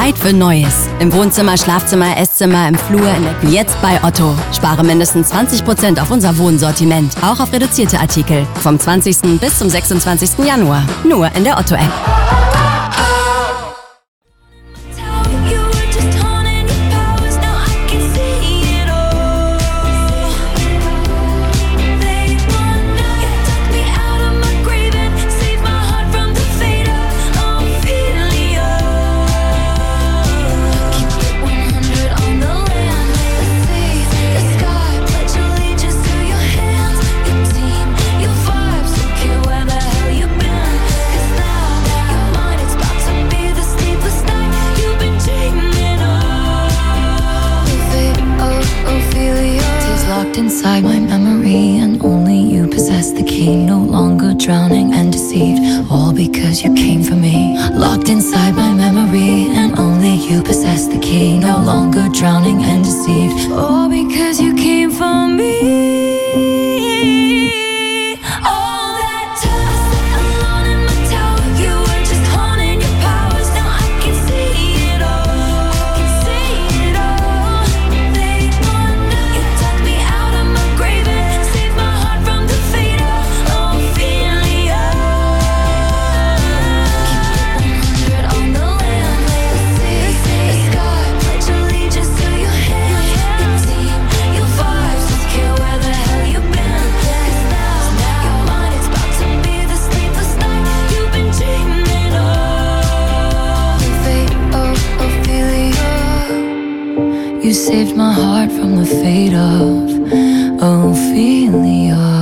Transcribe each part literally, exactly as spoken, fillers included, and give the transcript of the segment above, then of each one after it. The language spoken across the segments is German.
Zeit für Neues. Im Wohnzimmer, Schlafzimmer, Esszimmer, im Flur, in der... Jetzt bei Otto. Spare mindestens zwanzig Prozent auf unser Wohnsortiment. Auch auf reduzierte Artikel. Vom zwanzigsten bis zum sechsundzwanzigsten Januar. Nur in der Otto-App. Inside my memory, and only you possess the key. No longer drowning and deceived, all because you came for me. Locked inside my memory, and only you possess the key. No longer drowning and deceived, all because you came for me. You saved my heart from the fate of Ophelia.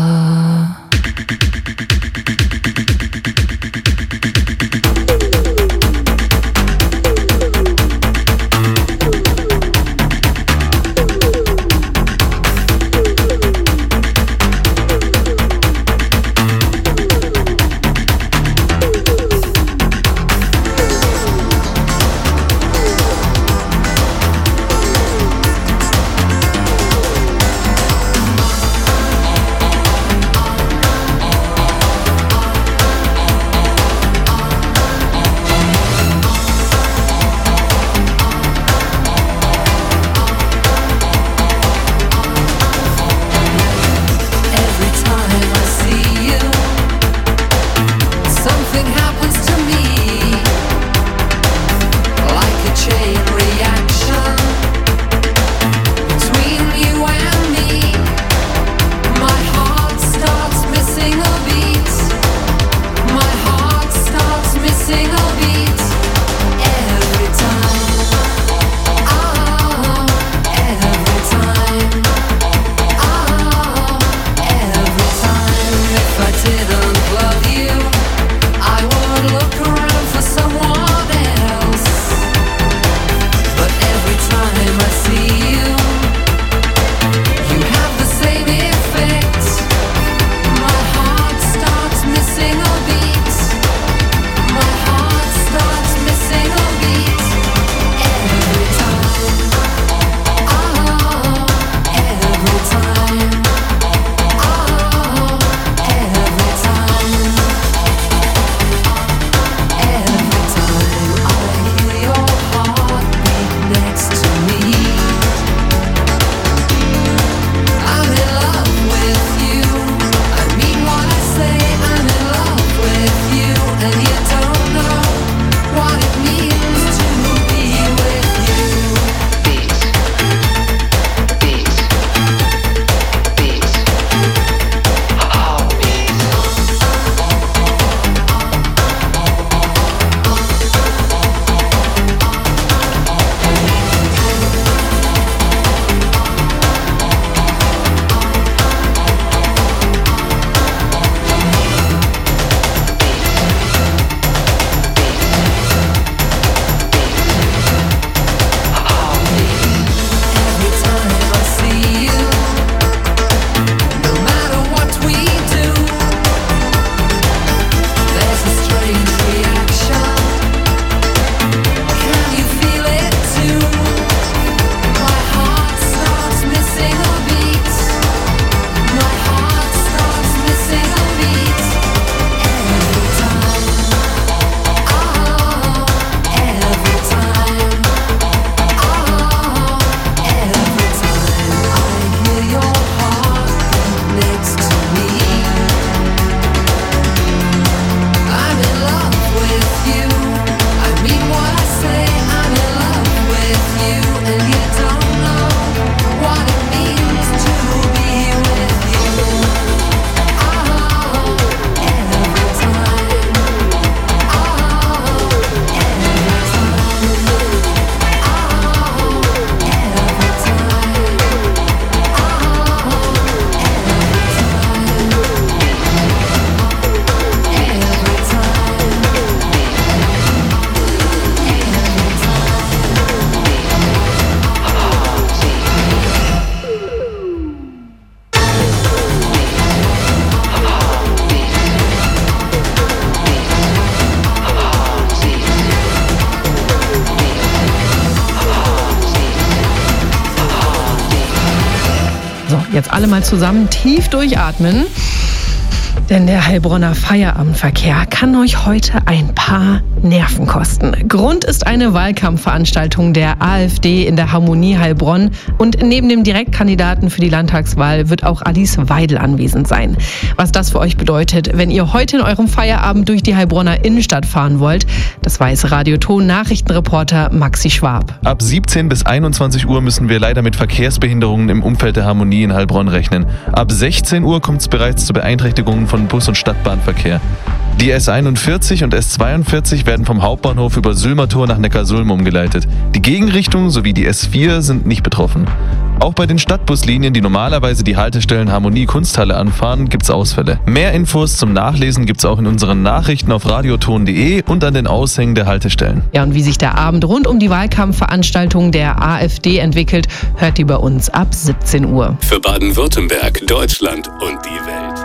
Jetzt alle mal zusammen tief durchatmen. Denn der Heilbronner Feierabendverkehr kann euch heute ein paar Nerven kosten. Grund ist eine Wahlkampfveranstaltung der AfD in der Harmonie Heilbronn. Und neben dem Direktkandidaten für die Landtagswahl wird auch Alice Weidel anwesend sein. Was das für euch bedeutet, wenn ihr heute in eurem Feierabend durch die Heilbronner Innenstadt fahren wollt, das weiß Radioton-Nachrichtenreporter Maxi Schwab. Ab siebzehn bis einundzwanzig Uhr müssen wir leider mit Verkehrsbehinderungen im Umfeld der Harmonie in Heilbronn rechnen. Ab sechzehn Uhr kommt es bereits zu Beeinträchtigungen von Bus- und Stadtbahnverkehr. Die S einundvierzig und S zweiundvierzig werden vom Hauptbahnhof über Sülmertor nach Neckarsulm umgeleitet. Die Gegenrichtung sowie die S vier sind nicht betroffen. Auch bei den Stadtbuslinien, die normalerweise die Haltestellen Harmonie Kunsthalle anfahren, gibt's Ausfälle. Mehr Infos zum Nachlesen gibt's auch in unseren Nachrichten auf radioton punkt de und an den Aushängen der Haltestellen. Ja, und wie sich der Abend rund um die Wahlkampfveranstaltung der AfD entwickelt, hört ihr bei uns ab siebzehn Uhr. Für Baden-Württemberg, Deutschland und die Welt.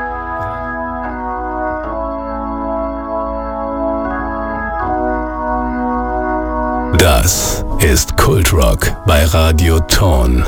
Das ist Kultrock bei Radioton.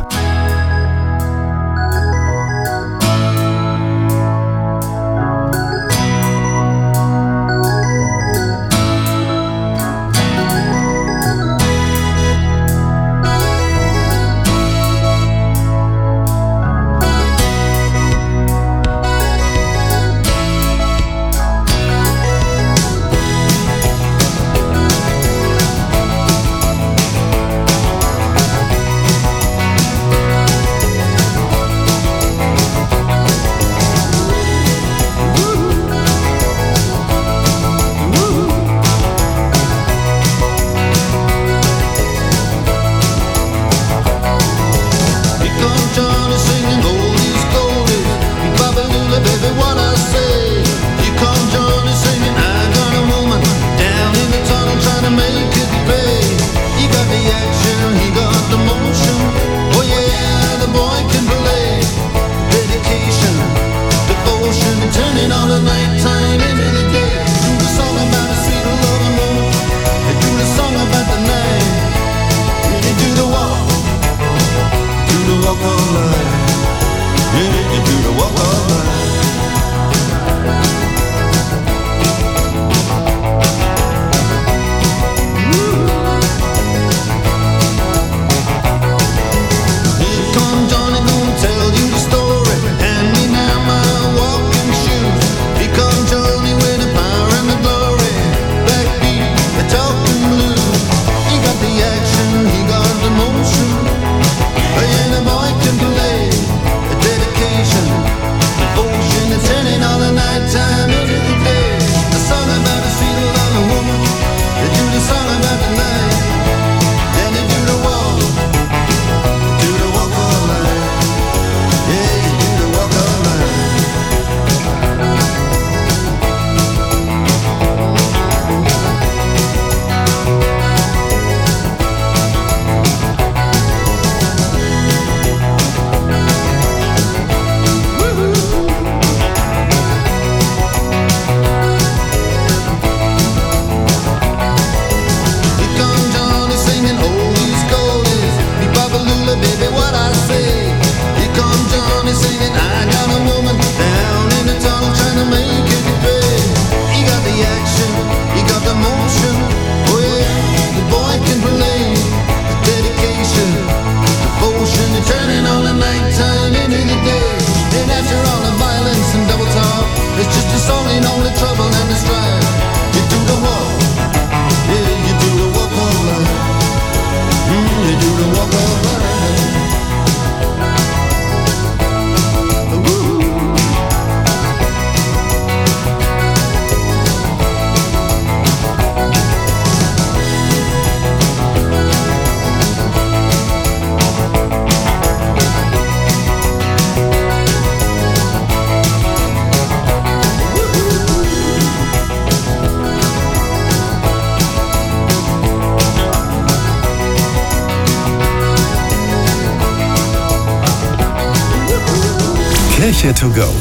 Kirche to go.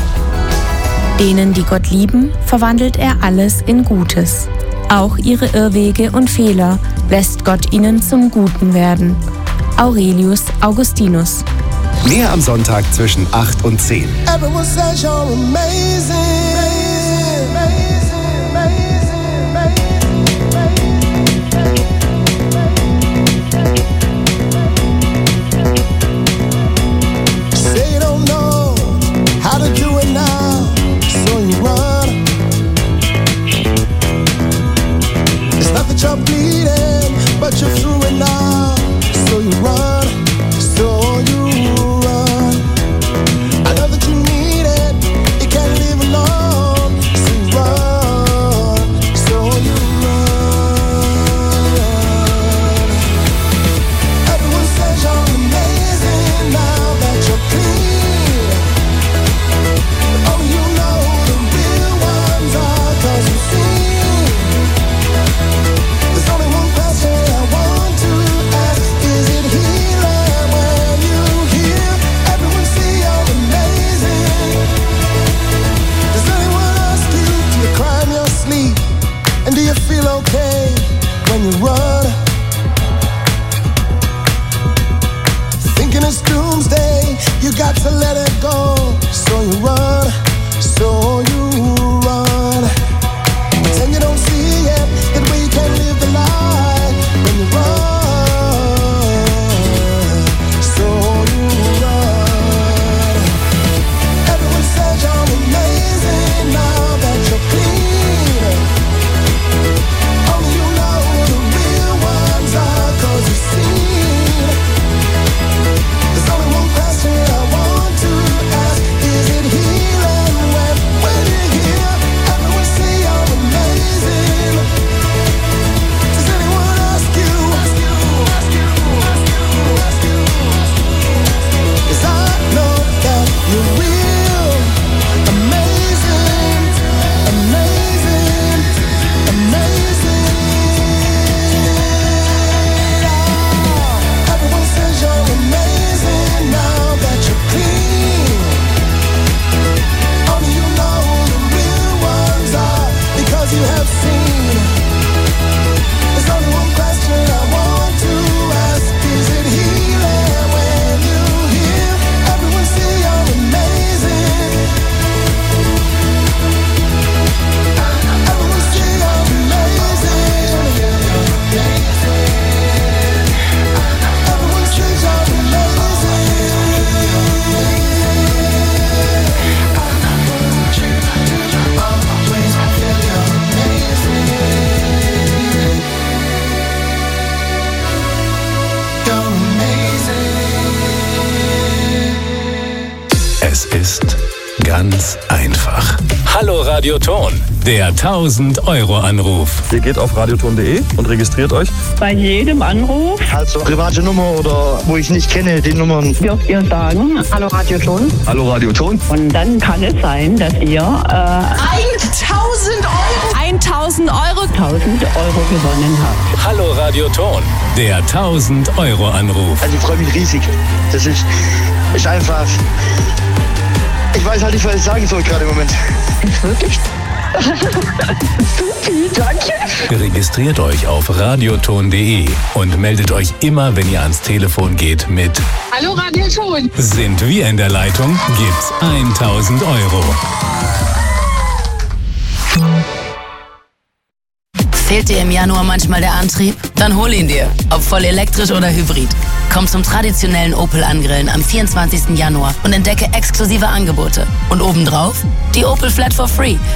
Denen, die Gott lieben, verwandelt er alles in Gutes. Auch ihre Irrwege und Fehler lässt Gott ihnen zum Guten werden. Aurelius Augustinus. Mehr am Sonntag zwischen acht und zehn. Everyone says you're amazing. Say you don't know how to do it now, so you run. It's not that you're bleeding, but you're through it now, so you run, so you run. I know that you need it, you can't live alone, so you run, so you run. Everyone says you're amazing now that you're clean. Only you know the real ones are, 'cause you've seen. There's only one question I want to ask, is it healing when you hear everyone say you're amazing? Does anyone ask you, do you cry in your sleep? And do you feel okay when you run? Thinking it's doomsday, you got to let it go. So you run, so you run. Pretend you don't see it, that way you can't live the lie. When you run, so you run. Everyone says you're amazing now that you're clean. Only you know the real ones are, 'cause you've seen. There's only one question I want to ask, is it healing when, when you hear everyone say you're amazing? Does anyone ask you? 'Cause I know that you're real, amazing, amazing, amazing. Everyone says you're amazing now that you're clean. Only you know the real ones are, because you have seen. There's only one question I want to ask, is it healing when you hear everyone say you're amazing? Everyone say you're amazing. Everyone says you're Es ist ganz einfach. Hallo Radio Ton, der tausend Euro Anruf. Ihr geht auf radioton punkt de und registriert euch. Bei jedem Anruf, Also private Nummer oder wo ich nicht kenne, die Nummern. dürft ihr sagen, Hallo Radio Ton. Hallo Radioton. Und dann kann es sein, dass ihr äh, tausend Euro! tausend Euro! tausend Euro gewonnen habt. Hallo Radio Ton, der tausend Euro Anruf. Also ich freue mich riesig. Das ist, ist einfach... Ich weiß halt nicht, was ich sagen soll gerade im Moment. Wirklich? Danke. Registriert euch auf radioton punkt de und meldet euch immer, wenn ihr ans Telefon geht mit Hallo Radio Ton! Sind wir in der Leitung? Gibt's tausend Euro. Fehlt dir im Januar manchmal der Antrieb? Dann hol ihn dir, ob voll elektrisch oder hybrid. Komm zum traditionellen Opel Angrillen am vierundzwanzigsten Januar und entdecke exklusive Angebote. Und obendrauf die Opel Flat for Free.